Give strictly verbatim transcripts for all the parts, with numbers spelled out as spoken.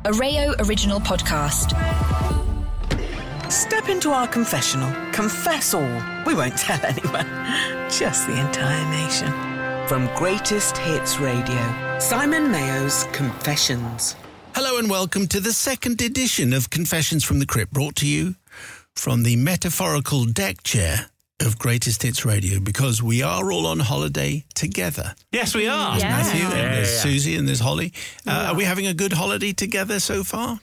a Rayo original podcast. Step into our confessional. Confess all. We won't tell anyone. Just the entire nation. From Greatest Hits Radio, Simon Mayo's Confessions. Hello and welcome to the second edition of Confessions from the Crypt, brought to you from the metaphorical deck chair of Greatest Hits Radio, because we are all on holiday together. Yes, we are. There's Yeah. Matthew, and Yeah, there's yeah. Susie, and there's Holly. Uh, Yeah. Are we having a good holiday together so far?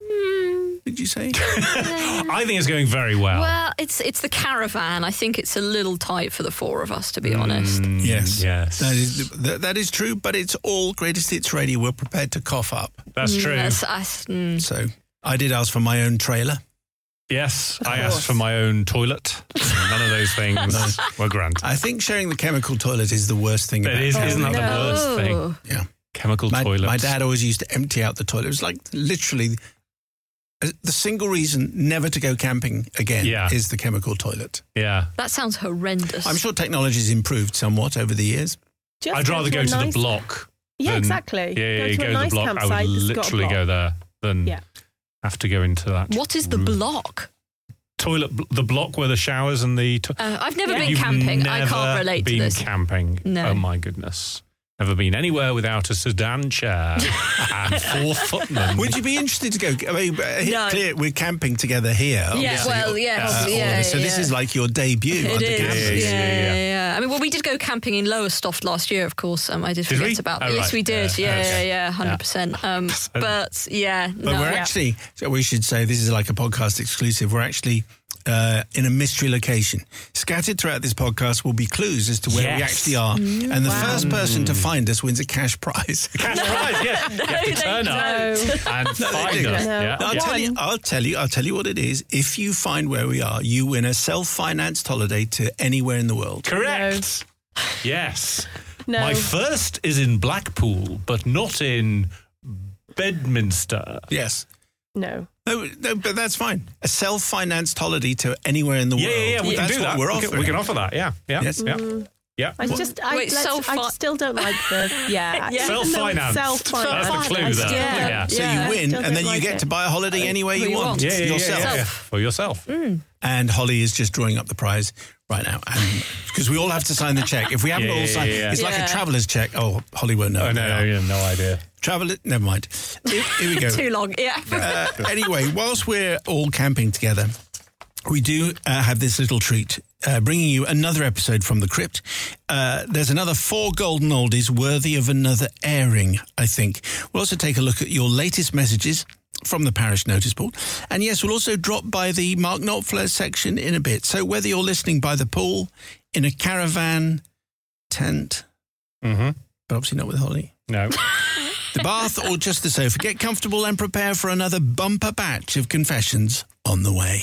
Did you say? I think it's going very well. Well, it's it's the caravan. I think it's a little tight for the four of us, to be honest. Mm, Yes. Yes. That is, that, that is true, but it's all Greatest Hits Radio. We're prepared to cough up. That's true. Yes, I, mm. So I did ask for my own trailer. Yes, I course. asked for my own toilet. None of those things were granted. I think sharing the chemical toilet is the worst thing It about is, it. isn't that the no. worst thing? Yeah. Chemical My, toilets. my dad always used to empty out the toilet. It was like literally uh, the single reason never to go camping again Yeah. is the chemical toilet. Yeah. That sounds horrendous. I'm sure technology has improved somewhat over the years. Just I'd rather go to, a the nice- block. Yeah, than- exactly. Yeah, yeah, go you to go a to nice the block. I campsite would that's got a literally block. go there than Yeah. have to go into that. What is the block? Toilet, bl- the block where the showers and the... To- Uh, I've never Yeah. been You've camping. I never can't relate to been this. camping. No. Oh, my goodness. Never been anywhere without a sedan chair and four footmen. Would you be interested to go? I mean, uh, here- No. clear, we're camping together here. Yeah, obviously. well, yes, Uh, all of yeah, us. So this yeah. is like your debut. It under is, campers. yeah, Yeah, yeah, yeah, yeah, yeah. I mean, well, we did go camping in Lowestoft last year, of course. Um, I did Did forget we? about Oh, that. Yes, right. we did. Yeah, Yeah, yeah, okay. yeah, hundred percent. Um, but yeah, But no. we're actually, so we should say this is like a podcast exclusive. We're actually uh, in a mystery location. Scattered throughout this podcast will be clues as to where we Yes. actually are. And the first person to find us wins a cash prize. Cash prize, yeah. You have to turn up and find do. us. No. Yeah. I'll yeah. tell you. I'll tell you. I'll tell you what it is. If you find where we are, you win a self-financed holiday to anywhere in the world. Correct. Yes. No. My first is in Blackpool, but not in Bedminster. Yes. No. No, no, but that's fine. A self-financed holiday to anywhere in the Yeah, world. yeah, yeah. We That's can do what that. we're we, offering. can, we can offer that. Yeah, yeah, Yes. yeah, Mm. yeah. I just, I, Wait, let's- self-fi- I still don't like the, yeah. Yeah. Self-financed. Self-financed. That's the clue I there. still Yeah. don't- Yeah. So you win, still and then don't you like get it. to buy a holiday anywhere you you want. want. Yeah, yeah, yeah, yourself. yeah, yeah. Self. For yourself. And Holly is just drawing up the prize right now, because we all have to sign the check. If we haven't Yeah, all yeah, signed, yeah, yeah. it's like Yeah. a traveller's check. Oh, Holly won't know. Oh, no, no, you have no idea. Traveller, never mind. Here, here we go. Too long. Yeah. Uh, anyway, whilst we're all camping together, we do uh, have this little treat, uh, bringing you another episode from the crypt. Uh, there's another four golden oldies worthy of another airing, I think. We'll also take a look at your latest messages from the parish notice board. And yes, we'll also drop by the Mark Knopfler section in a bit. So whether you're listening by the pool, in a caravan, tent, Mm-hmm. but obviously not with Holly, No. the bath, or just the sofa, get comfortable and prepare for another bumper batch of confessions on the way.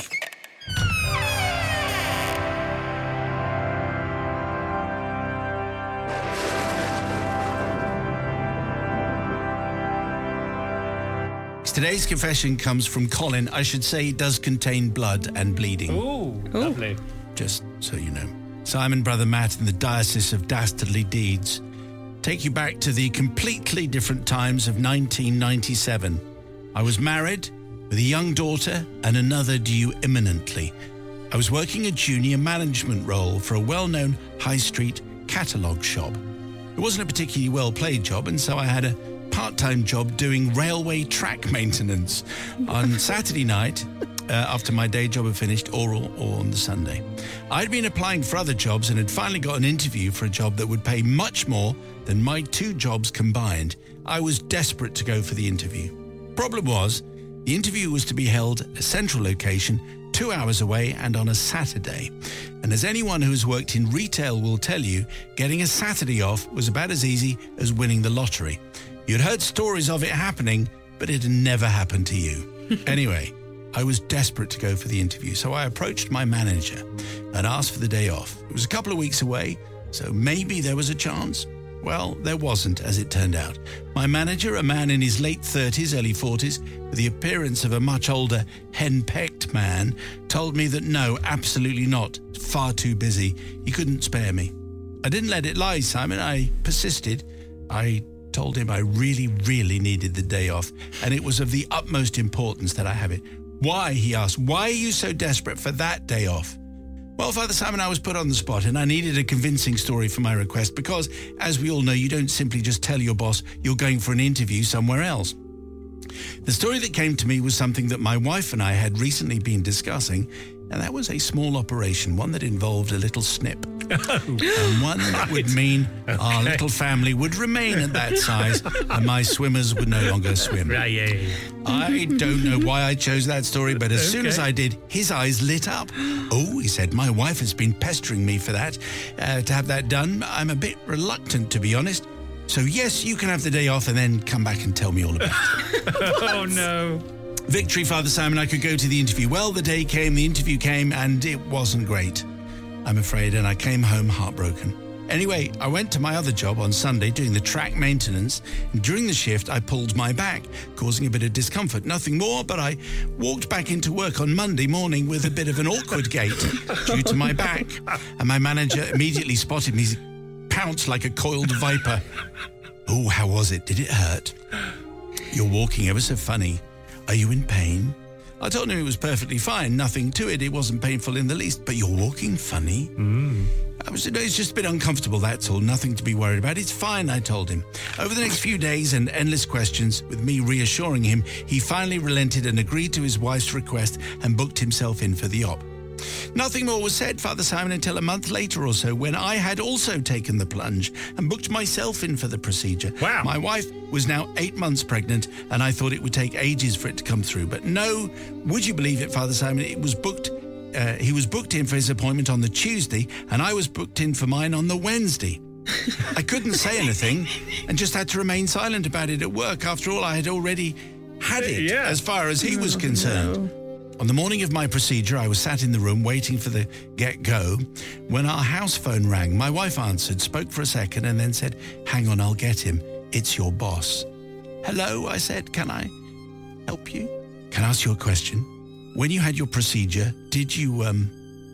Today's confession comes from Colin. I should say it does contain blood and bleeding, Ooh, lovely. just so you know. Simon, Brother Matt, and the Diocese of Dastardly Deeds take you back to the completely different times of nineteen ninety-seven. I was married with a young daughter and another due imminently. I was working a junior management role for a well-known high street catalogue shop. It wasn't a particularly well-paid job, and so I had a part-time job doing railway track maintenance on Saturday night uh, after my day job had finished, or, or on the Sunday. I'd been applying for other jobs and had finally got an interview for a job that would pay much more than my two jobs combined. I was desperate to go for the interview. Problem was, the interview was to be held at a central location two hours away and on a Saturday. And as anyone who has worked in retail will tell you, getting a Saturday off was about as easy as winning the lottery. You'd heard stories of it happening, but it had never happened to you. Anyway, I was desperate to go for the interview, so I approached my manager and asked for the day off. It was a couple of weeks away, so maybe there was a chance. Well, there wasn't, as it turned out. My manager, a man in his late thirties, early forties, with the appearance of a much older, henpecked man, told me that no, absolutely not. Far too busy. He couldn't spare me. I didn't let it lie, Simon. I persisted. I told him I really, really needed the day off, and it was of the utmost importance that I have it. Why, he asked, why are you so desperate for that day off? Well, Father Simon, I was put on the spot, and I needed a convincing story for my request because, as we all know, you don't simply just tell your boss you're going for an interview somewhere else. The story that came to me was something that my wife and I had recently been discussing, and that was a small operation, one that involved a little snip. And one that would mean okay. our little family would remain at that size and my swimmers would no longer swim. Right, yeah, yeah. I don't know why I chose that story, but as okay. soon as I did, his eyes lit up. Oh, he said, my wife has been pestering me for that, uh, to have that done. I'm a bit reluctant, to be honest. So yes, you can have the day off and then come back and tell me all about it. Oh, no. Victory, Father Simon, I could go to the interview. Well, the day came, the interview came, and it wasn't great, I'm afraid, and I came home heartbroken. Anyway, I went to my other job on Sunday doing the track maintenance, and during the shift I pulled my back, causing a bit of discomfort. Nothing more, but I walked back into work on Monday morning with a bit of an awkward gait due to my back, and my manager immediately spotted me, pounced like a coiled viper. Oh, how was it? Did it hurt? You're walking ever so funny. Are you in pain? I told him it was perfectly fine, nothing to it. It wasn't painful in the least, but you're walking funny. Mm. I was, it's just a bit uncomfortable, that's all. Nothing to be worried about. It's fine, I told him. Over the next few days and endless questions, with me reassuring him, he finally relented and agreed to his wife's request and booked himself in for the op. Nothing more was said, Father Simon, until a month later or so, when I had also taken the plunge and booked myself in for the procedure. Wow. My wife was now eight months pregnant, and I thought it would take ages for it to come through. But no, would you believe it, Father Simon? It was booked. Uh, he was booked in for his appointment on the Tuesday, and I was booked in for mine on the Wednesday. I couldn't say anything and just had to remain silent about it at work. After all, I had already had it, yeah. as far as he was concerned. No. On the morning of my procedure, I was sat in the room waiting for the get-go when our house phone rang. My wife answered, spoke for a second, and then said, hang on, I'll get him. It's your boss. Hello, I said, can I help you? Can I ask you a question? When you had your procedure, did you, um,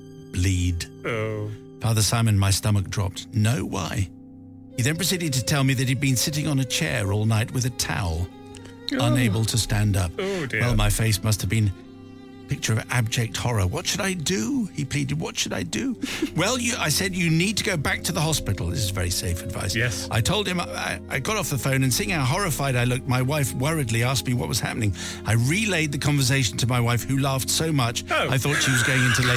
bleed? Oh. Father Simon, my stomach dropped. No, why? He then proceeded to tell me that he'd been sitting on a chair all night with a towel, oh. unable to stand up. Oh, dear. Well, my face must have been picture of abject horror. What should I do? He pleaded, what should I do? Well, you, I said, you need to go back to the hospital. This is very safe advice. Yes. I told him, I, I got off the phone, and seeing how horrified I looked, my wife worriedly asked me what was happening. I relayed the conversation to my wife, who laughed so much, oh. I thought she was going into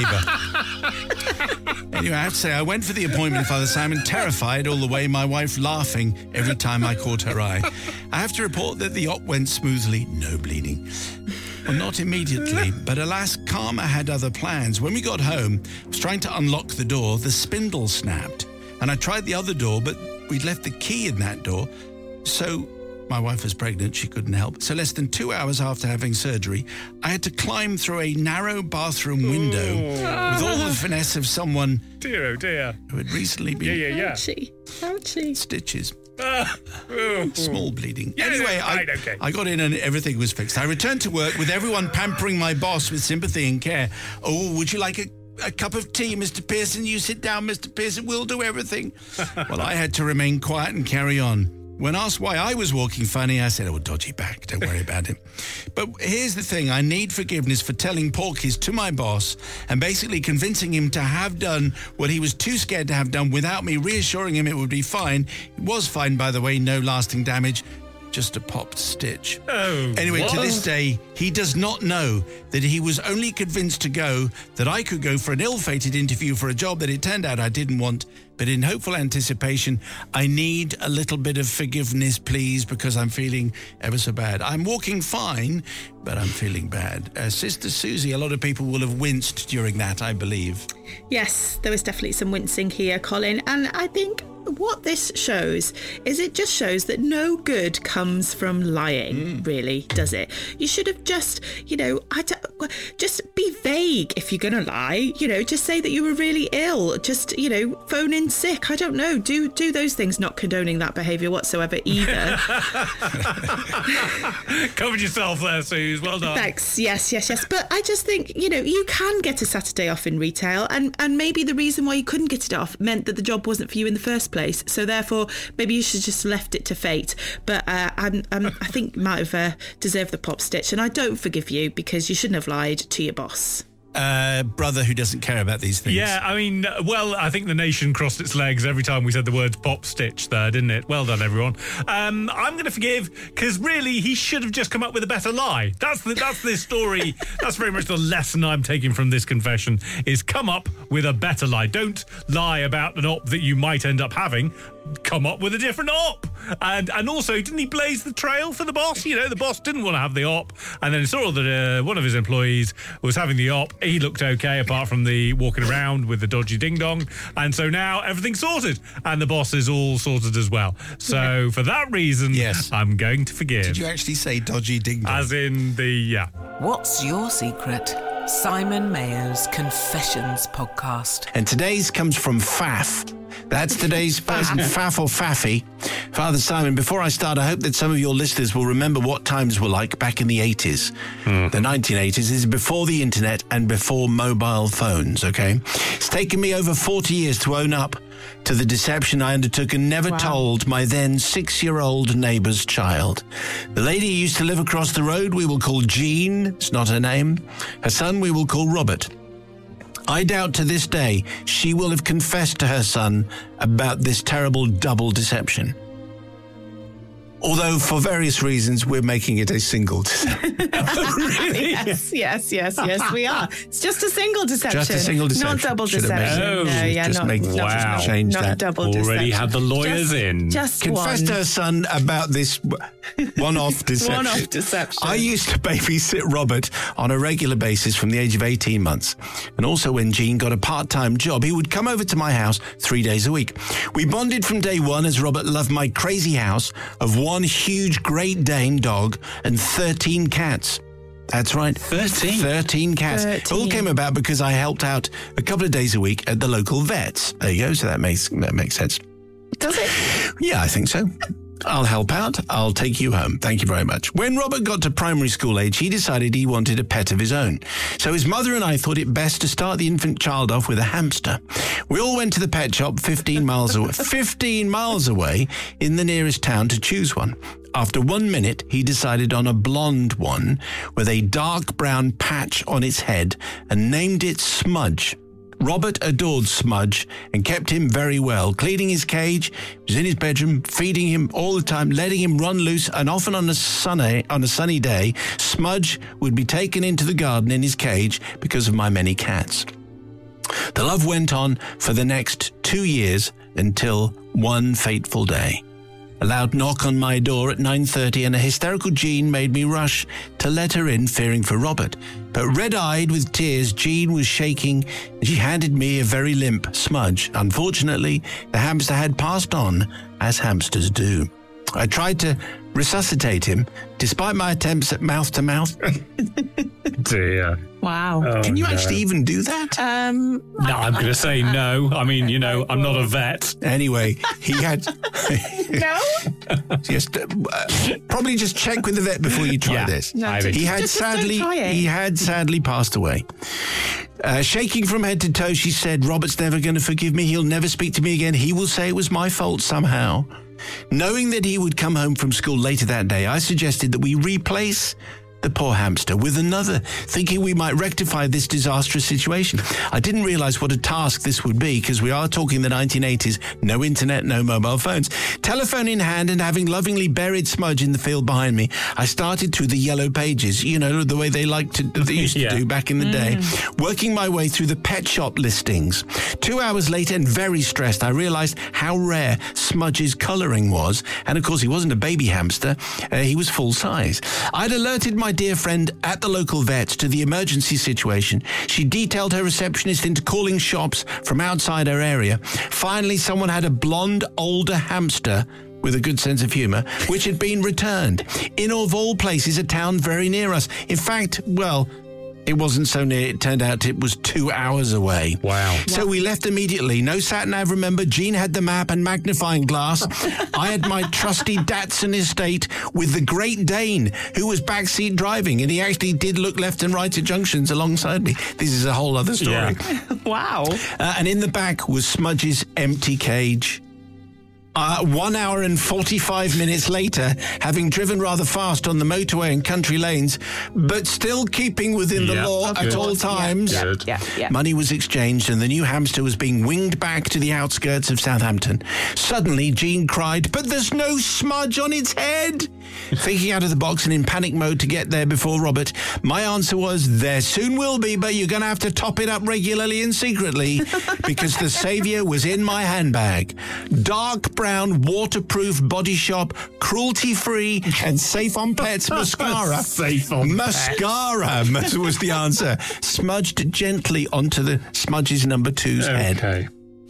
labour. Anyway, I have to say, I went for the appointment, Father Simon, terrified all the way, my wife laughing every time I caught her eye. I have to report that the op went smoothly, no bleeding. Well, not immediately, but alas, Karma had other plans. When we got home, I was trying to unlock the door, the spindle snapped. And I tried the other door, but we'd left the key in that door. So my wife was pregnant, she couldn't help. So less than two hours after having surgery, I had to climb through a narrow bathroom window oh. with all the finesse of someone dear, oh dear. who had recently been yeah, yeah, yeah. Ouchie. Ouchie. stitches. Ah. Oh. Small bleeding. Yeah, anyway, right, I, okay. I got in and everything was fixed. I returned to work with everyone pampering my boss with sympathy and care. Oh, would you like a, a cup of tea, Mister Pearson? You sit down, Mister Pearson. We'll do everything. Well, I had to remain quiet and carry on. When asked why I was walking funny, I said, oh, dodgy back, don't worry about it. But here's the thing, I need forgiveness for telling Porky's to my boss and basically convincing him to have done what he was too scared to have done without me reassuring him it would be fine. It was fine, by the way, no lasting damage, just a popped stitch. Oh, Anyway, what? to this day, he does not know that he was only convinced to go, that I could go for an ill-fated interview for a job that it turned out I didn't want. But in hopeful anticipation, I need a little bit of forgiveness, please, because I'm feeling ever so bad. I'm walking fine, but I'm feeling bad. Uh, Sister Susie, a lot of people will have winced during that, I believe. Yes, there was definitely some wincing here, Colin. And I think what this shows is it just shows that no good comes from lying, mm. really, does it? You should have just, you know, I don't, just be vague if you're going to lie. You know, just say that you were really ill. Just, you know, phone in wasn't sick. I don't know. Do do those things, not condoning that behaviour whatsoever either. Covered yourself there, Suze. Well done. Thanks. Yes, yes, yes. But I just think, you know, you can get a Saturday off in retail, and, and maybe the reason why you couldn't get it off meant that the job wasn't for you in the first place. So therefore, maybe you should just left it to fate. But uh, I'm, I'm, I think you might have uh, deserved the pop stitch, and I don't forgive you because you shouldn't have lied to your boss. Uh, brother who doesn't care about these things. Yeah, I mean, well, I think the nation crossed its legs every time we said the words pop stitch there, didn't it? Well done, everyone. Um, I'm going to forgive, because really, he should have just come up with a better lie. That's the that's the story. That's very much the lesson I'm taking from this confession, is come up with a better lie. Don't lie about an op that you might end up having. Come up with a different op. And and also, didn't he blaze the trail for the boss? You know, the boss didn't want to have the op, and then saw that uh, one of his employees was having the op. He looked okay, apart from the walking around with the dodgy ding-dong. And so now everything's sorted, and the boss is all sorted as well. So for that reason, yes, I'm going to forgive. Did you actually say dodgy ding-dong? As in the, yeah. What's your secret? Simon Mayo's Confessions podcast. And today's comes from Faff. That's today's person, Faff or Faffy. Father Simon, before I start, I hope that some of your listeners will remember what times were like back in the eighties. Mm. The nineteen eighties is before the internet and before mobile phones, okay? It's taken me over forty years to own up to the deception I undertook and never wow. told my then six-year-old neighbour's child. The lady who used to live across the road we will call Jean. It's not her name. Her son we will call Robert. I doubt to this day she will have confessed to her son about this terrible double deception. Although, for various reasons, we're making it a single deception. Really? Yes, yes, yes, yes, we are. It's just a single deception. Just a single deception. Not double Should deception. Oh, no, yeah, just not, make, not, wow. not, change not that. double Already deception. had the lawyers just, in. Just Confessed one. to her son about this one-off deception. One-off deception. I used to babysit Robert on a regular basis from the age of eighteen months. And also when Jean got a part-time job, he would come over to my house three days a week. We bonded from day one as Robert loved my crazy house of one huge Great Dane dog and thirteen cats. That's right. thirteen? thirteen cats. thirteen. It all came about because I helped out a couple of days a week at the local vets. There you go. So that makes that makes sense. Does it? Yeah, I think so. I'll help out. I'll take you home. Thank you very much. When Robert got to primary school age, he decided he wanted a pet of his own. So his mother and I thought it best to start the infant child off with a hamster. We all went to the pet shop fifteen miles away, fifteen miles away in the nearest town to choose one. After one minute, he decided on a blonde one with a dark brown patch on its head and named it Smudge. Robert adored Smudge and kept him very well, cleaning his cage, was in his bedroom, feeding him all the time, letting him run loose, and often on a sunny, on a sunny day, Smudge would be taken into the garden in his cage because of my many cats. The love went on for the next two years until one fateful day. A loud knock on my door at nine thirty and a hysterical Jean made me rush to let her in, fearing for Robert. But red-eyed with tears, Jean was shaking and she handed me a very limp Smudge. Unfortunately, the hamster had passed on, as hamsters do. I tried to resuscitate him, despite my attempts at mouth-to-mouth. Dear. Wow. Oh, Can you no. actually even do that? Um, No, I'm going to say no. I mean, you know, I'm not a vet. Anyway, he had... no? Yes, uh, probably just check with the vet before you try Yeah. this. No, I think- He had Just- just don't sadly, try it. he had sadly passed away. Uh, shaking from head to toe, she said, "Robert's never going to forgive me. He'll never speak to me again. He will say it was my fault somehow." Knowing that he would come home from school later that day, I suggested that we replace the poor hamster with another, thinking we might rectify this disastrous situation. I didn't realize what a task this would be, because we are talking the nineteen eighties, no internet, no mobile phones. Telephone in hand and having lovingly buried Smudge in the field behind me, I started through the yellow pages, you know, the way they like to, they used to Yeah. do back in the day, working my way through the pet shop listings. Two hours later, and very stressed, I realized how rare Smudge's coloring was. And of course, he wasn't a baby hamster. Uh, he was full size. I'd alerted my dear friend at the local vet to the emergency situation. She detailed her receptionist into calling shops from outside her area. Finally, someone had a blonde, older hamster with a good sense of humour, which had been returned in, of all places, a town very near us. In fact, well, It wasn't so near. It turned out it was two hours away. Wow. So we left immediately. No sat-nav, remember. Jean had the map and magnifying glass. I had my trusty Datsun estate with the Great Dane, who was backseat driving, and he actually did look left and right at junctions alongside me. This is a whole other story. Yeah. Wow. Uh, and in the back was Smudge's empty cage. Uh, one hour and forty-five minutes later, having driven rather fast on the motorway and country lanes, but still keeping within the Yeah, law of at all course. times, Yeah, Good. yeah, yeah. money was exchanged and the new hamster was being winged back to the outskirts of Southampton. Suddenly, Jean cried, "But there's no smudge on its head!" Thinking out of the box and in panic mode to get there before Robert, my answer was, "There soon will be, but you're going to have to top it up regularly and secretly," because the saviour was in my handbag. Dark brown, waterproof Body Shop, cruelty-free and safe on pets mascara. Safe on Mascara was the answer. Smudged gently onto the Smudge's number two's head. Okay.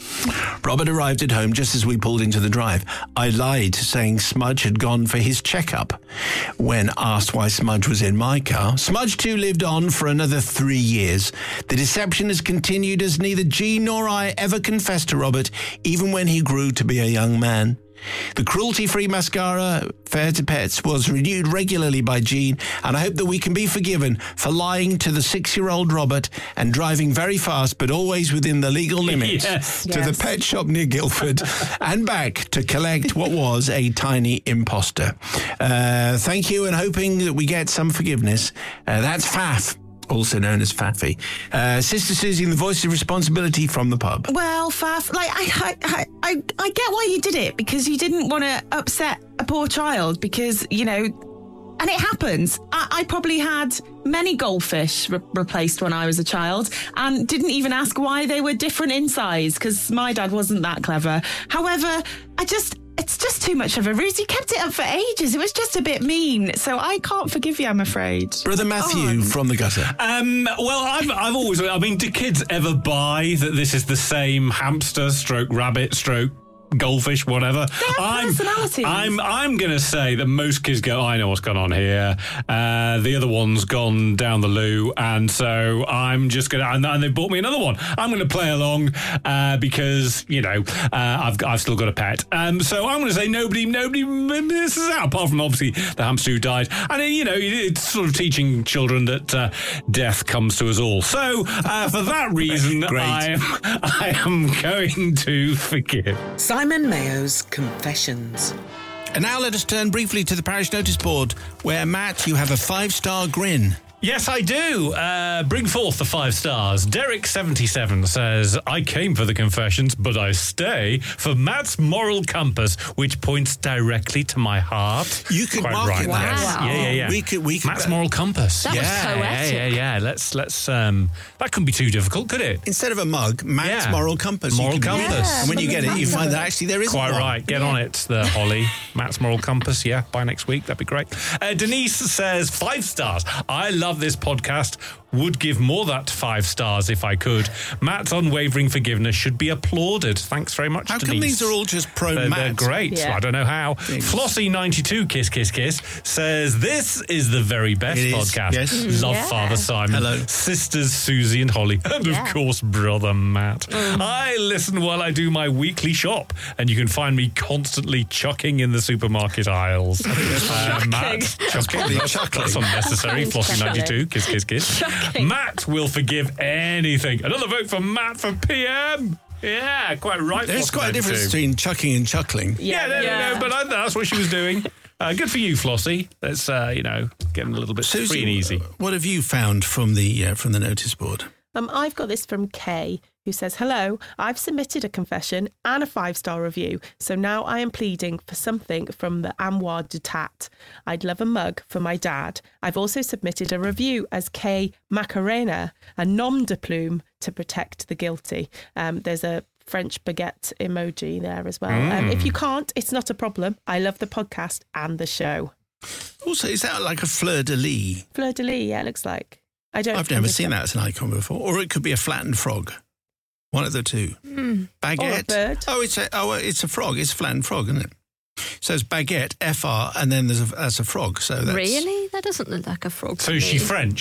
Robert arrived at home just as we pulled into the drive. I lied, saying Smudge had gone for his checkup. When asked why Smudge was in my car, Smudge too lived on for another three years. The deception has continued as neither Jean nor I ever confessed to Robert, even when he grew to be a young man. The cruelty-free mascara, Fair to Pets, was renewed regularly by Jean, and I hope that we can be forgiven for lying to the six-year-old Robert and driving very fast, but always within the legal limits, Yes. to Yes. the pet shop near Guildford and back to collect what was a tiny imposter. Uh, thank you, and hoping that we get some forgiveness. Uh, that's Faff, also known as Faffy. Uh, Sister Susie, and the voice of responsibility from the pub. Well, Faf, like I, I, I, I get why you did it, because you didn't want to upset a poor child, because you know, and it happens. I, I probably had many goldfish re- replaced when I was a child, and didn't even ask why they were different in size, because my dad wasn't that clever. However, I just. It's just too much of a ruse. You kept it up for ages. It was just a bit mean. So I can't forgive you, I'm afraid. Brother Matthew from the gutter. Um, well, I've, I've always, I mean, do kids ever buy that this is the same hamster, stroke rabbit, stroke goldfish, whatever? They have I'm, personalities. I'm, I'm going to say that most kids go, I know what's going on here. Uh, the other one's gone down the loo, and so I'm just going to, and, and they bought me another one. I'm going to play along uh, because, you know, uh, I've, I've still got a pet. Um, so I'm going to say nobody, nobody misses out, apart from obviously the hamster who died. And, you know, it's sort of teaching children that uh, death comes to us all. So uh, for that reason, Great. I am, I am going to forgive. Simon Mayo's Confessions. And now let us turn briefly to the parish notice board, where, Matt, you have a five-star grin. Yes, I do. Uh, bring forth the five stars. Derek seventy-seven says, I came for the confessions, but I stay for Matt's moral compass, which points directly to my heart. You could Quite mark right. it Wow. that. Yes. Yeah, yeah, yeah. We could, we could. Matt's moral compass. That was yeah, poetic. yeah, yeah, yeah. Let's, let's, um, that couldn't be too difficult, could it? Instead of a mug, Matt's Yeah. moral compass. You Moral could- compass. And when you get it, you find that actually there isn't Quite one. right. Get on it, the Holly. Matt's moral compass. Yeah, by next week. That'd be great. Uh, Denise says, five stars. I love this podcast. Would give more that five stars if I could. Matt's unwavering forgiveness should be applauded. Thanks very much, How Denise. come these are all just pro They're, Matt? they're great. Yeah. I don't know how. Flossie ninety-two, kiss, kiss, kiss, says, this is the very best It is, podcast. yes. Love Yeah. Father Simon. Hello. Sisters Susie and Holly. And Yeah. of course, Brother Matt. I listen while I do my weekly shop, and you can find me constantly chucking in the supermarket aisles. Uh, Matt, chucking. That's, chuckling. that's unnecessary. Sounds Flossie chuckling. ninety-two, kiss, kiss, kiss. Chuckling. Matt will forgive anything. Another vote for Matt for P M. Yeah, quite right. There's Flossie quite a difference ninety-two. between chucking and chuckling. Yeah, no, no, no, but I, that's what she was doing. Uh, good for you, Flossie. That's, uh, you know, getting a little bit Susie, free and easy. what have you found from the uh, from the notice board? Um, I've got this from Kay, who says, hello, I've submitted a confession and a five-star review, so now I am pleading for something from the Armoire de Tat. I'd love a mug for my dad. I've also submitted a review as K Macarena, a nom de plume to protect the guilty. Um, there's a French baguette emoji there as well. Um, if you can't, it's not a problem. I love the podcast and the show. Also, is that like a fleur-de-lis? Fleur de lis, yeah, it looks like. I don't I've never seen that as an icon before. Or it could be a flattened frog. One of the two. Baguette. Or a bird. Oh, it's a oh, it's a frog. It's a flattened frog, isn't it? So it's baguette, F R, and then there's a that's a frog. So that's Really? That doesn't look like a frog. So to is she me. French?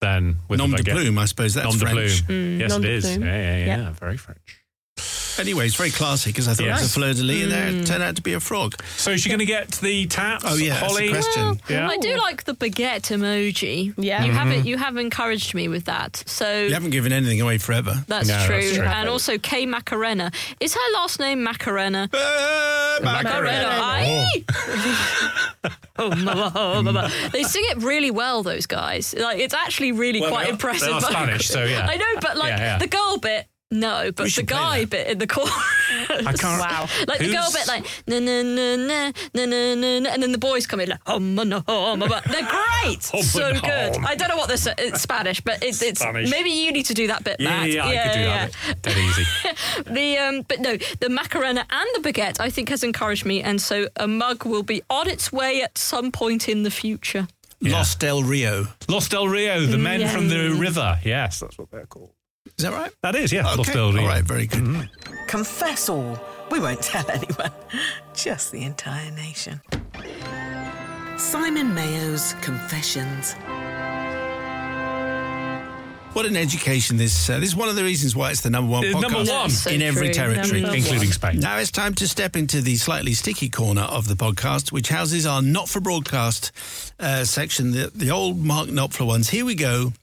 than with Nom the de baguette. plume, I suppose that's Nom de French. plume. Yes, Nom it de is. Yeah, plume. yeah, yeah, Yeah. very French. Anyway, it's very classy because I thought Yes. it was a fleur-de-lis and there it turned out to be a frog. So is she going to get the taps? Oh, yeah, that's the Holly? question. Well, Yeah. I do like the baguette emoji. Yeah. You Mm-hmm. have it. You have encouraged me with that. So You haven't given anything away forever. that's, No, true. that's true. And also Kay Macarena. Is her last name Macarena? Uh, Macarena. Aye. Oh, mama, oh, mama. They sing it really well, those guys. Like it's actually really Well, quite they are- impressive. they are Spanish, so yeah. I know, but like Yeah, yeah. the girl bit, no, but We the should play guy that. bit in the chorus. I can't. Wow. Like the girl Who's- bit, like na na na na na na na, na, and then the boys come in like hum na hum. They're great, Hum, so na, good. hum. I don't know what this it's Spanish, but it's, it's Spanish. maybe you need to do that bit. Yeah, Matt. yeah, I could do that. bit. Dead easy. The um, but no, the Macarena and the baguette I think has encouraged me, and so a mug will be on its way at some point in the future. Los Del Rio. Los Del Rio, the men Yeah. from the river. Yes, that's what they're called. Is that right? That is, yeah. Los Okay. Del Rio. All right, very good. Confess all. We won't tell anyone. Just the entire nation. Simon Mayo's Confessions. What an education this uh, this is one of the reasons why it's the number one It's podcast number one. So in every true. territory. Number Including Spain. Now it's time to step into the slightly sticky corner of the podcast, which houses our not for broadcast uh, section, the, the old Mark Knopfler ones. Here we go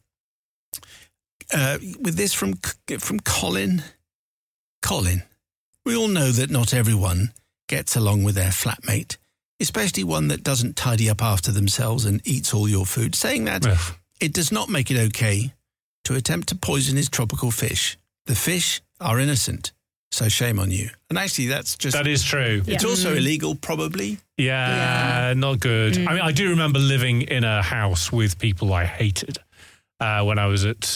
uh, with this from from Colin. Colin, we all know that not everyone gets along with their flatmate, especially one that doesn't tidy up after themselves and eats all your food. Saying that, Ugh. it does not make it okay to attempt to poison his tropical fish. The fish are innocent, so shame on you. And actually, that's just... That is true. It's also illegal, probably. Yeah, not good. I mean, I do remember living in a house with people I hated uh, when I was at.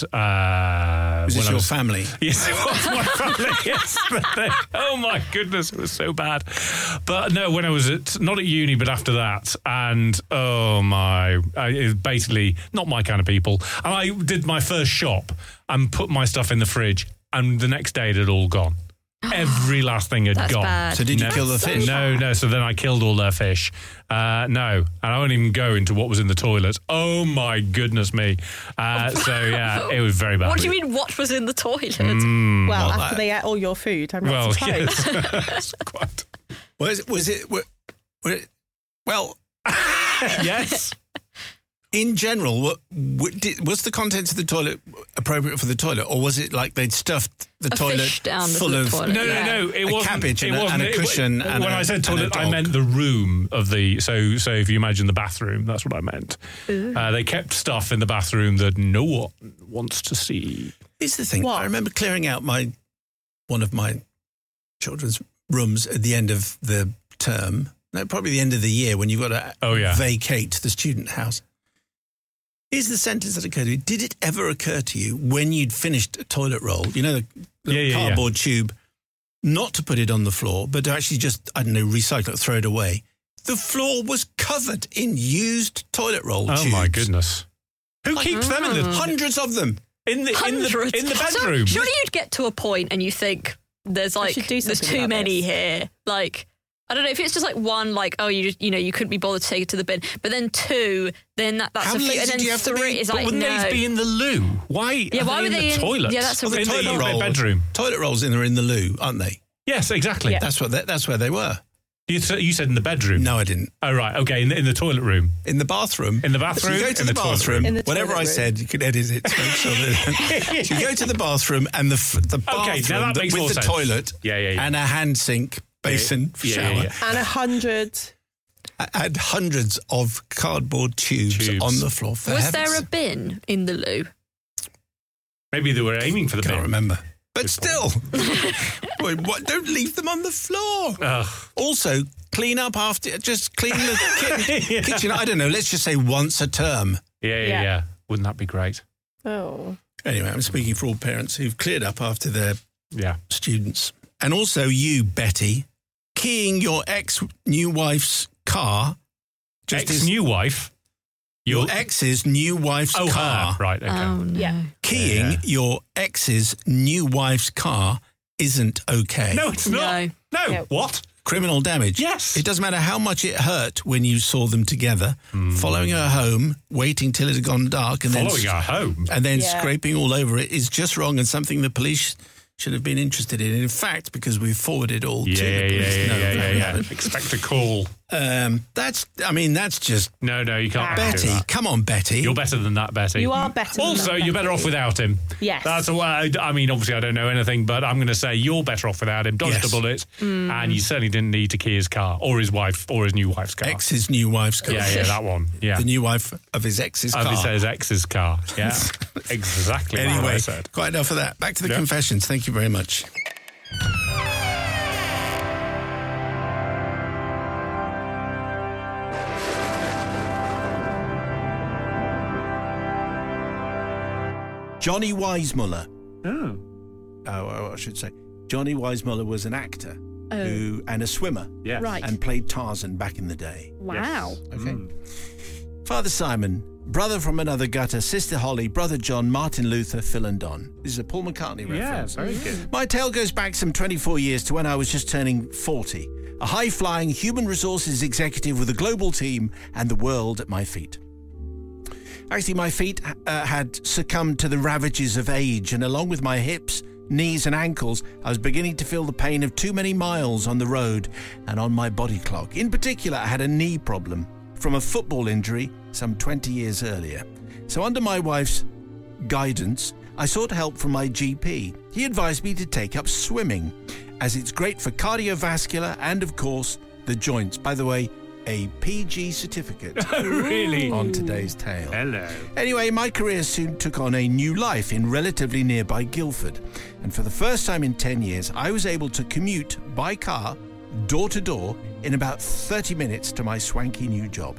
Uh, Was when this I your was, family? Yes, it was my family. Yes, but they, oh my goodness, it was so bad. But no, when I was at not at uni, but after that, and oh my, I, it was basically not my kind of people. And I did my first shop and put my stuff in the fridge, and the next day it had all gone. Every last thing had That's gone. bad. So did you No. kill the fish? No, no. So then I killed all their fish. Uh, no, and I won't even go into what was in the toilet. Oh my goodness me! Uh, so yeah, it was very bad. What do you mean? What was in the toilet? Mm, Well, well, after I- they ate all your food, I'm not well, surprised. yes, quite. Was it... Was it, were, were it well, Yes. in general, what, what did, was the contents of the toilet appropriate for the toilet? Or was it like they'd stuffed the A toilet fish down the full of... toilet. No, Yeah. no, no. It A wasn't cabbage it and a- wasn't- and a it- cushion and when a- I said and a toilet, I dog. meant the room of the. So, so if you imagine the bathroom, that's what I meant. Uh, they kept stuff in the bathroom that no one wants to see. Here's the thing. What? I remember clearing out my one of my children's rooms at the end of the term. No, probably the end of the year when you've got to Oh, yeah. vacate the student house. Here's the sentence that occurred to me. Did it ever occur to you when you'd finished a toilet roll, you know, the, the Yeah, yeah, yeah. cardboard tube, not to put it on the floor, but to actually just, I don't know, recycle it, throw it away? The floor was covered in used toilet roll Oh tubes. my goodness! Who keeps them in the Hundreds of them. in the in the Hundreds. in the So, bedroom? surely you'd get to a point and you think there's like should do there's something too about many this. here. Like I don't know if it's just like one, like oh you just you know you couldn't be bothered to take it to the bin, but then two, then that, that's How a few, lazy and then do you have to three be? is But like wouldn't no. these be in the loo? Why? Yeah, are why they were in they the in- toilet? yeah, that's a Well, the really in the, toilet in the roll, bedroom. Toilet rolls in are in the loo, aren't they? Yes, exactly. Yeah. That's what. They, that's where they were. You, said, you said in the bedroom. No, I didn't. Oh right. Okay. In the, in the toilet room. In the bathroom. In the bathroom? So you go to In the, the toilet bathroom. room. In the Whatever toilet I room. said, you could edit it to make sure that. So you go to the bathroom and the f- the bathroom Okay, now that that- makes with more the sense. toilet. Yeah, yeah, yeah. And a hand sink basin for Yeah, shower. yeah, yeah. And a hundred. And hundreds of cardboard tubes, Tubes. on the floor. For Was heaven's there a sake. bin in the loo? Maybe they were aiming for the Can't bin. remember. But Good still, Wait, what, don't leave them on the floor. Ugh. Also, clean up after. Just clean the ki- kitchen. I don't know. Let's just say once a term. Yeah, yeah, Yeah. yeah. Wouldn't that be great? Oh. Anyway, I'm speaking for all parents who've cleared up after their Yeah. students. And also you, Betty, keying your ex-new wife's car. Just as- Ex-new wife. your ex's new wife's Oh, car. her. Right. Okay. Oh no. Yeah. Keying Yeah. your ex's new wife's car isn't okay. No, it's not. No. No. No. What? criminal damage. Yes. It doesn't matter how much it hurt when you saw them together, Mm. following her home, waiting till it had gone dark, and Following then her home? and then Yeah. scraping all over it is just wrong and something the police should have been interested in. In fact, because we forwarded all Yeah, to the yeah, police. yeah, No, yeah, no, yeah, we yeah. haven't. Expect a call. Um, that's, I mean, that's just No, no, you can't do Betty. that. Come on, Betty. You're better than that, Betty. You are better than Also, that, you're better Betty. off without him. Yes. That's a, I I mean, obviously, I don't know anything, but I'm going to say you're better off without him. Dodged Yes. a bullet, Mm. and you certainly didn't need to key his car or his wife or his new wife's car. Ex's new wife's car. Yeah, yeah, that one. Yeah. The new wife of his ex's Of car. his, his ex's car. Yeah. Exactly what I Anyway, said. quite enough of that. Back to the Yeah. confessions. Thank you very much. Johnny Weissmuller. Oh. Oh, I should say, Johnny Weissmuller was an actor who and a swimmer Yes. Right. and played Tarzan back in the day. Wow. Okay. Father Simon, brother from another gutter, sister Holly, brother John, Martin Luther, Phil and Don. This is a Paul McCartney Yeah, reference. very good. My tale goes back some twenty-four years to when I was just turning forty. A high-flying human resources executive with a global team and the world at my feet. Actually, my feet uh, had succumbed to the ravages of age, and along with my hips, knees and ankles, I was beginning to feel the pain of too many miles on the road and on my body clock. In particular, I had a knee problem from a football injury some twenty years earlier. So under my wife's guidance, I sought help from my G P. He advised me to take up swimming, as it's great for cardiovascular and, of course, the joints. By the way, a P G certificate Really? on today's tale. Hello. Anyway, my career soon took on a new life in relatively nearby Guildford. And for the first time in ten years, I was able to commute by car, door to door, in about thirty minutes to my swanky new job.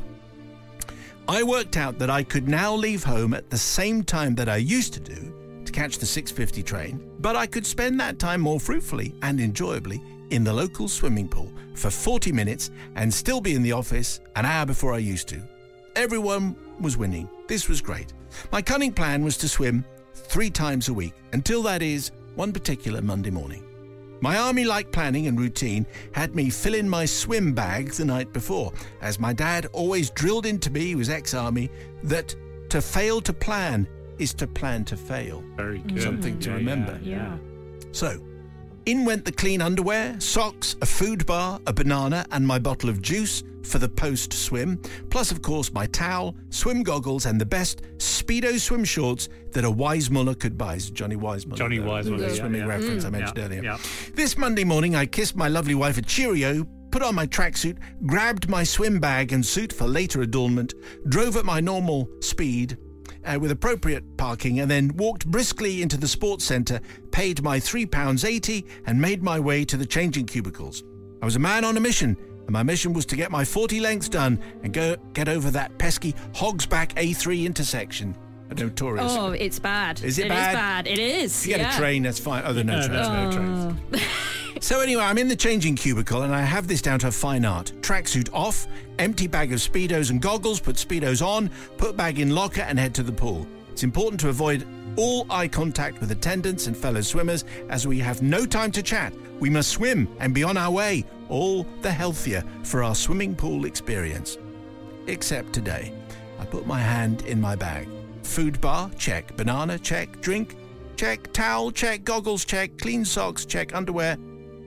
I worked out that I could now leave home at the same time that I used to do to catch the six fifty train, but I could spend that time more fruitfully and enjoyably in the local swimming pool for forty minutes and still be in the office an hour before I used to. Everyone was winning. This was great. My cunning plan was to swim three times a week, until that is, one particular Monday morning. My army-like planning and routine had me fill in my swim bag the night before, as my dad always drilled into me, he was ex-army, that to fail to plan is to plan to fail. Very good. Something to Yeah, remember. Yeah. yeah. So, in went the clean underwear, socks, a food bar, a banana, and my bottle of juice for the post-swim, plus, of course, my towel, swim goggles, and the best Speedo swim shorts that a Weissmuller could buy. It's Johnny Weissmuller. Johnny the- Weissmuller, the yeah, swimming yeah. reference I Mm. mentioned Yeah, earlier. yeah. This Monday morning, I kissed my lovely wife a cheerio, put on my tracksuit, grabbed my swim bag and suit for later adornment, drove at my normal speed, Uh, with appropriate parking, and then walked briskly into the sports centre, paid my three pounds eighty and made my way to the changing cubicles. I was a man on a mission, and my mission was to get my forty lengths done and go get over that pesky Hogsback A three intersection. A notorious. Oh, it's bad. Is it It bad? is bad. It is. If you get yeah. a train, that's fine. Oh, there are no No, trains. there's no trains. So anyway, I'm in the changing cubicle and I have this down to a fine art. Tracksuit off, empty bag of Speedos and goggles, put Speedos on, put bag in locker and head to the pool. It's important to avoid all eye contact with attendants and fellow swimmers, as we have no time to chat. We must swim and be on our way, all the healthier for our swimming pool experience. Except today. I put my hand in my bag. Food bar, check. Banana, check. Drink, check. Towel, check. Goggles, check. Clean socks, check. Underwear.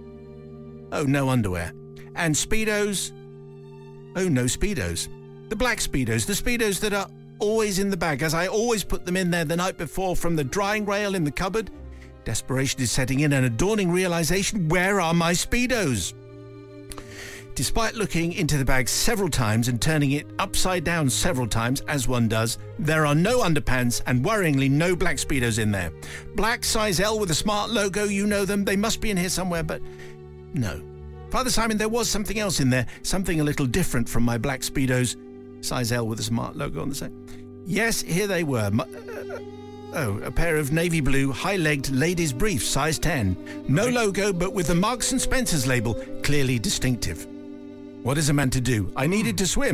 Oh, no underwear. And Speedos. Oh, no Speedos. The black Speedos, the Speedos that are always in the bag, as I always put them in there the night before from the drying rail in the cupboard. Desperation is setting in, and a dawning realization, where are my Speedos? Despite looking into the bag several times and turning it upside down several times, as one does, there are no underpants and worryingly no black Speedos in there. Black size L with a smart logo, you know them, they must be in here somewhere, but no. Father Simon, there was something else in there, something a little different from my black Speedos, size L with a smart logo on the side. Yes, here they were. My, uh, oh, a pair of navy blue, high-legged ladies' briefs, size ten. No logo, but with the Marks and Spencer's label, clearly distinctive. What is a man to do? I needed to swim.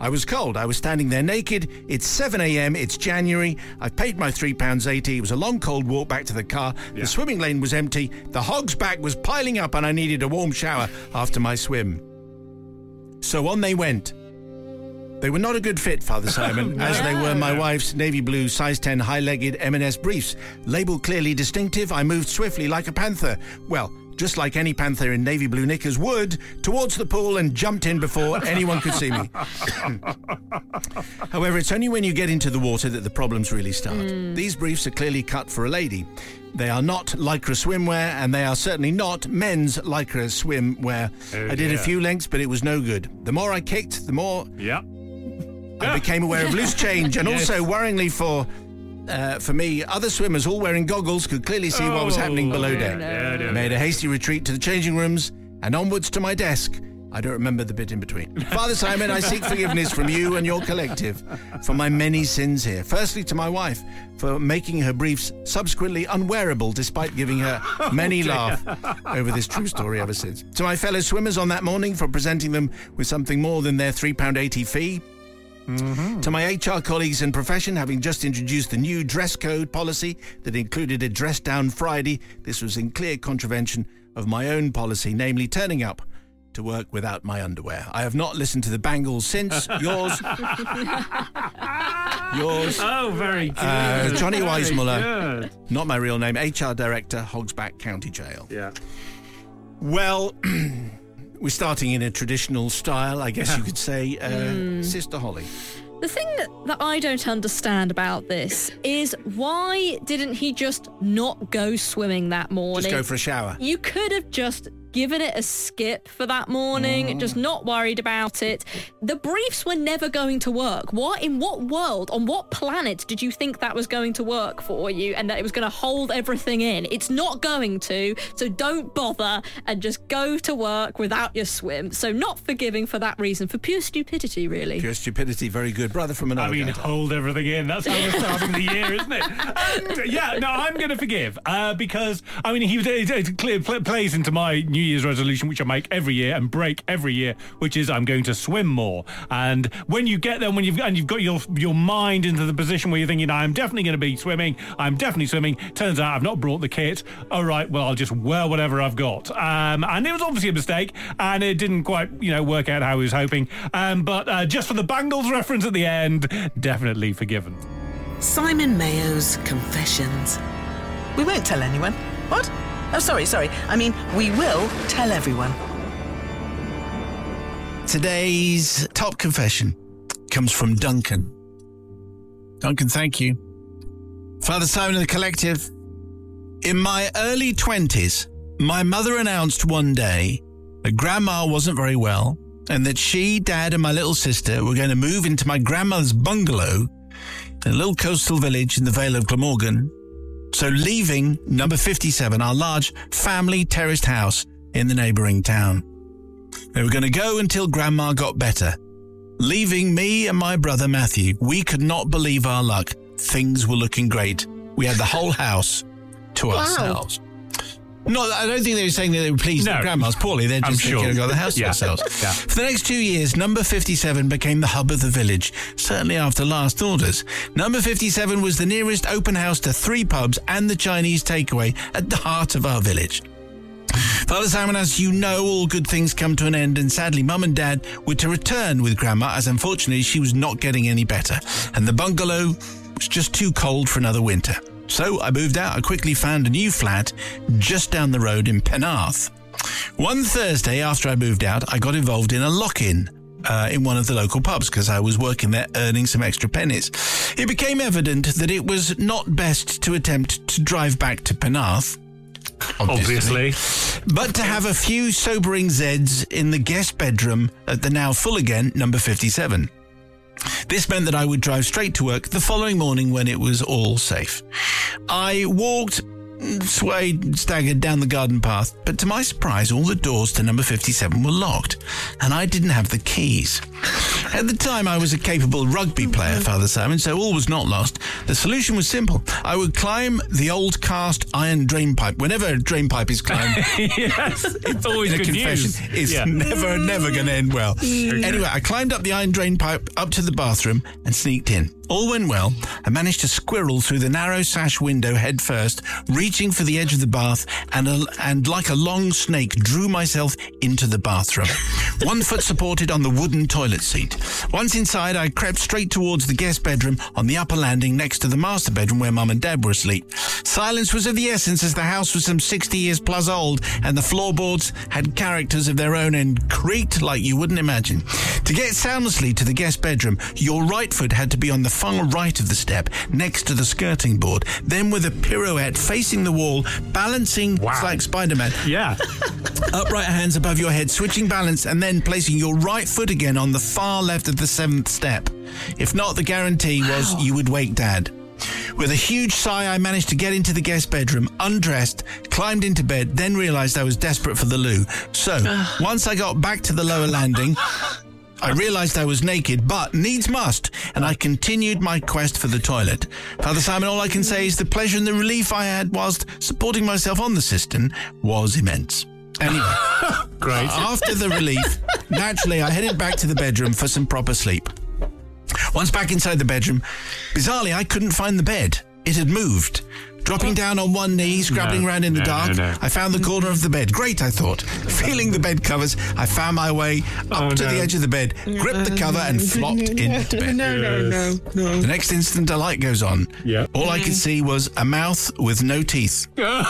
I was cold. I was standing there naked. It's seven a.m. It's January. I've paid my three pounds eighty. It was a long, cold walk back to the car. Yeah. The swimming lane was empty. The hog's back was piling up and I needed a warm shower after my swim. So on they went. They were not a good fit, Father Simon, No. as they were my wife's navy blue size ten high-legged M and S briefs. Labelled clearly distinctive, I moved swiftly like a panther. Well, just like any panther in navy blue knickers would, towards the pool and jumped in before anyone could see me. However, it's only when you get into the water that the problems really start. Mm. These briefs are clearly cut for a lady. They are not Lycra swimwear, and they are certainly not men's Lycra swimwear. Oh, I did yeah. a few lengths, but it was no good. The more I kicked, the more Yeah. I became aware of loose change, and Yes. also, worryingly for uh, for me, other swimmers, all wearing goggles, could clearly see what was happening below deck. Yeah, yeah, I made a hasty retreat to the changing rooms and onwards to my desk. I don't remember the bit in between. Father Simon, I seek forgiveness from you and your collective for my many sins here. Firstly, to my wife for making her briefs subsequently unwearable despite giving her many laugh over this true story ever since. To my fellow swimmers on that morning for presenting them with something more than their three pounds eighty fee. Mm-hmm. To my H R colleagues in profession, having just introduced the new dress code policy that included a dress down Friday, this was in clear contravention of my own policy, namely turning up to work without my underwear. I have not listened to the Bangles since. Yours. Yours. Oh, very good. Uh, Johnny Very Weissmuller, good. not my real name, H R Director, Hogsback County Jail. Yeah. Well, we're starting in a traditional style, I guess you could say. Uh, Mm. Sister Holly. The thing that, that I don't understand about this is why didn't he just not go swimming that morning? Just go for a shower. You could have just given it a skip for that morning, Mm. just not worried about it. The briefs were never going to work. What in what world, on what planet did you think that was going to work for you and that it was going to hold everything in? It's not going to, so don't bother and just go to work without your swim. So not forgiving for that reason, for pure stupidity, really. Pure stupidity, very good. Brother from another I mean, gutter. hold everything in. That's how we're starting the year, isn't it? And, yeah, no, I'm going to forgive uh, because, I mean, he it, it clear, pl- plays into my New Year's resolution, which I make every year and break every year, which is I'm going to swim more. And when you get there, when you've and you've got your your mind into the position where you're thinking, I'm definitely going to be swimming, I'm definitely swimming. Turns out I've not brought the kit. All right, well, I'll just wear whatever I've got. Um, and it was obviously a mistake, and it didn't quite, you know, work out how he was hoping. Um, but uh, just for the Bangles reference at the end, definitely forgiven. Simon Mayo's Confessions. We won't tell anyone. What? Oh, sorry, sorry. I mean, we will tell everyone. Today's top confession comes from Duncan. Duncan, thank you. Father Simon and the Collective. In my early twenties, my mother announced one day that Grandma wasn't very well and that she, Dad, and my little sister were going to move into my grandmother's bungalow in a little coastal village in the Vale of Glamorgan. So leaving number fifty-seven, our large family terraced house in the neighbouring town. They were going to go until Grandma got better. Leaving me and my brother Matthew, we could not believe our luck. Things were looking great. We had the whole house to Wow. ourselves. No, I don't think they were saying that they were pleased No. that Grandma's poorly. They're I'm just thinking sure. of got the house to Yeah. themselves. Yeah. For the next two years, number fifty-seven became the hub of the village, certainly after last orders. Number fifty-seven was the nearest open house to three pubs and the Chinese takeaway at the heart of our village. Father Simon, as you know, all good things come to an end, and sadly Mum and Dad were to return with Grandma, as unfortunately she was not getting any better, and the bungalow was just too cold for another winter. So I moved out. I quickly found a new flat just down the road in Penarth. One Thursday after I moved out, I got involved in a lock-in uh, in one of the local pubs because I was working there earning some extra pennies. It became evident that it was not best to attempt to drive back to Penarth, Obviously. but to have a few sobering Zeds in the guest bedroom at the now full again number fifty-seven. This meant that I would drive straight to work the following morning when it was all safe. I walked swayed, staggered down the garden path, but to my surprise, all the doors to number fifty-seven were locked, and I didn't have the keys. At the time, I was a capable rugby player, Father Simon, so all was not lost. The solution was simple. I would climb the old cast iron drain pipe. Whenever a drain pipe is climbed, yes, it's always in a good confession, news. it's Yeah. never, never going to end well. Anyway, I climbed up the iron drain pipe up to the bathroom and sneaked in. All went well. I managed to squirrel through the narrow sash window head first, reaching for the edge of the bath, and a, and like a long snake, drew myself into the bathroom. One foot supported on the wooden toilet seat. Once inside, I crept straight towards the guest bedroom on the upper landing next to the master bedroom where Mum and Dad were asleep. Silence was of the essence as the house was some sixty years plus old, and the floorboards had characters of their own and creaked like you wouldn't imagine. To get soundlessly to the guest bedroom, your right foot had to be on the far right of the step, next to the skirting board. Then with a pirouette facing the wall, balancing Wow. it's like Spider-Man. Yeah. Upright hands above your head, switching balance, and then placing your right foot again on the far left of the seventh step. If not, the guarantee was you would wake Dad. With a huge sigh, I managed to get into the guest bedroom, undressed, climbed into bed, then realised I was desperate for the loo. So, once I got back to the lower landing, I realised I was naked, but needs must, and I continued my quest for the toilet. Father Simon, all I can say is the pleasure and the relief I had whilst supporting myself on the cistern was immense. Anyway, Great. after the relief, naturally I headed back to the bedroom for some proper sleep. Once back inside the bedroom, bizarrely I couldn't find the bed. It had moved. Dropping down on one knee, scrabbling No, around in the no, dark, no, no. I found the corner of the bed. Great, I thought. Feeling the bed covers, I found my way up Oh, to no. the edge of the bed, gripped the cover and flopped into bed. No, no, no, no. The next instant, a light goes on. Yeah. All I could see was a mouth with no teeth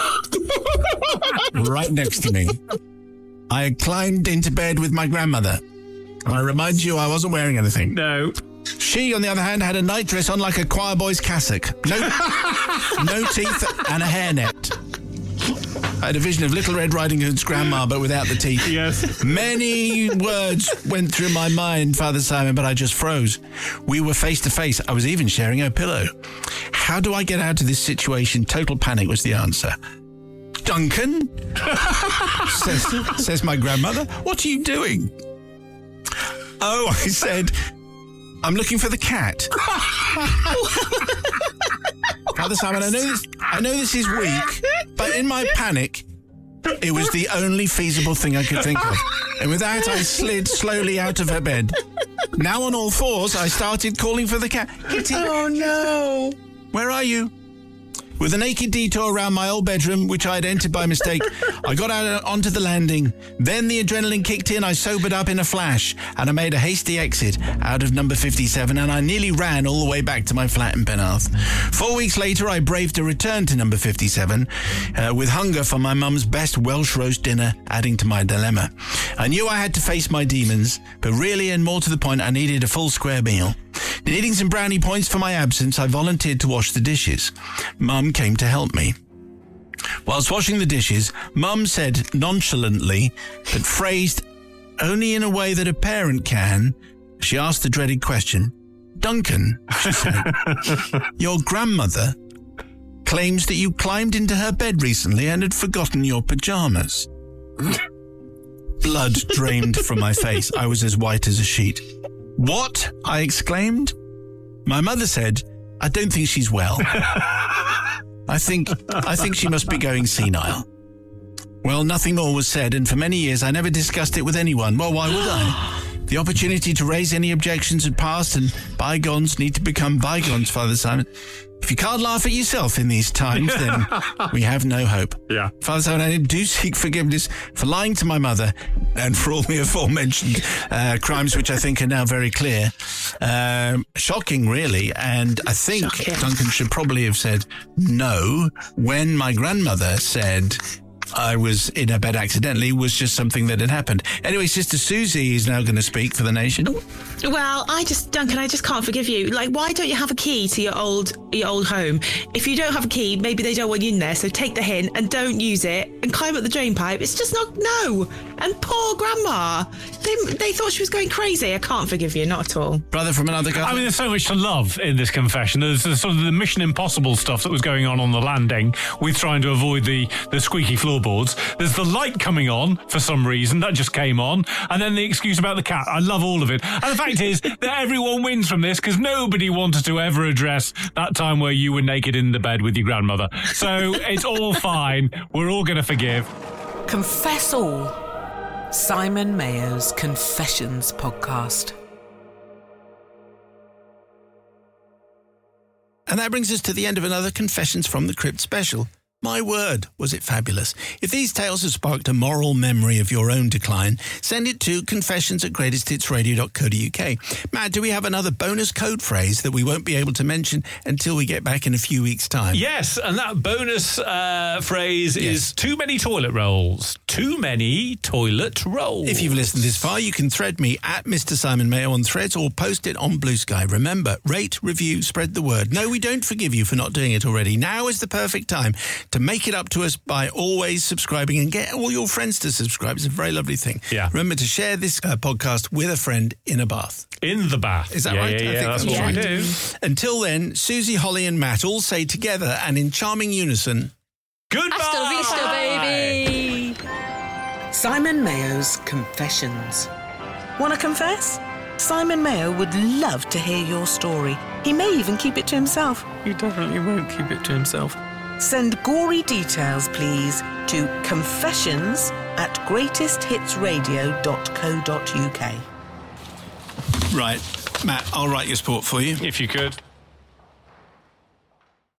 right next to me. I had climbed into bed with my grandmother. I remind you, I wasn't wearing anything. No. She, on the other hand, had a nightdress on like a choir boy's cassock. No, no teeth and a hairnet. I had a vision of Little Red Riding Hood's grandma, but without the teeth. Yes. Many words went through my mind, Father Simon, but I just froze. We were face to face. I was even sharing a pillow. How do I get out of this situation? Total panic was the answer. Duncan, says, says my grandmother, what are you doing? Oh, I said, I'm looking for the cat. Father Simon, I know this, I know this is weak, but in my panic, it was the only feasible thing I could think of. And with that, I slid slowly out of her bed. Now on all fours, I started calling for the cat. Kitty, Oh, no. where are you? With a naked detour around my old bedroom, which I had entered by mistake, I got out onto the landing. Then the adrenaline kicked in, I sobered up in a flash, and I made a hasty exit out of number fifty-seven, and I nearly ran all the way back to my flat in Penarth. Four weeks later, I braved a return to number fifty-seven, uh, with hunger for my mum's best Welsh roast dinner adding to my dilemma. I knew I had to face my demons, but really, and more to the point, I needed a full square meal. Needing some brownie points for my absence, I volunteered to wash the dishes. Mum came to help me. Whilst washing the dishes, Mum said nonchalantly, but phrased only in a way that a parent can, she asked the dreaded question, Duncan, she said, your grandmother claims that you climbed into her bed recently and had forgotten your pyjamas. Blood drained from my face. I was as white as a sheet. What? I exclaimed. My mother said, I don't think she's well. I think I think she must be going senile. Well, nothing more was said, and for many years I never discussed it with anyone. Well, why would I? The opportunity to raise any objections had passed, and bygones need to become bygones, Father Simon. If you can't laugh at yourself in these times, then we have no hope. Yeah. Father Simon, I do seek forgiveness for lying to my mother and for all the aforementioned uh, crimes, which I think are now very clear. Um, shocking, really. And I think Shocking. Duncan should probably have said no when my grandmother said I was in her bed accidentally was just something that had happened. Anyway, Sister Susie is now going to speak for the nation. Well, I just, Duncan, I just can't forgive you. Like, why don't you have a key to your old your old home? If you don't have a key, maybe they don't want you in there. So take the hint and don't use it and climb up the drain pipe. It's just not, no. And poor grandma. They, they thought she was going crazy. I can't forgive you, not at all. Brother from another guy. I mean, there's so much to love in this confession. There's the, sort of the Mission Impossible stuff that was going on on the landing with trying to avoid the, the squeaky floorboards. There's the light coming on for some reason. That just came on. And then the excuse about the cat. I love all of it. And the fact is that everyone wins from this because nobody wanted to ever address that time where you were naked in the bed with your grandmother. So it's all fine. We're all going to forgive. Confess All. Simon Mayo's Confessions podcast. And that brings us to the end of another Confessions from the Crypt special. My word, was it fabulous. If these tales have sparked a moral memory of your own decline, send it to confessions at greatest hits radio dot co dot uk. Matt, do we have another bonus code phrase that we won't be able to mention until we get back in a few weeks' time? Yes, and that bonus uh, phrase Yes. is too many toilet rolls. Too many toilet rolls. If you've listened this far, you can thread me at Mister Simon Mayo on Threads or post it on Blue Sky. Remember, rate, review, spread the word. No, we don't forgive you for not doing it already. Now is the perfect time to make it up to us by always subscribing and get all your friends to subscribe. It's a very lovely thing. Yeah. Remember to share this uh, podcast with a friend in a bath. In the bath. Is that yeah, right? Yeah, I yeah, think that's that's what we right. do. Until then, Susie, Holly and Matt all say together and in charming unison, Goodbye! Hasta vista, baby! Simon Mayo's Confessions. Want to confess? Simon Mayo would love to hear your story. He may even keep it to himself. He definitely won't keep it to himself. Send gory details, please, to confessions at greatest hits radio dot co dot uk. right, Matt, I'll write your sport for you. If you could.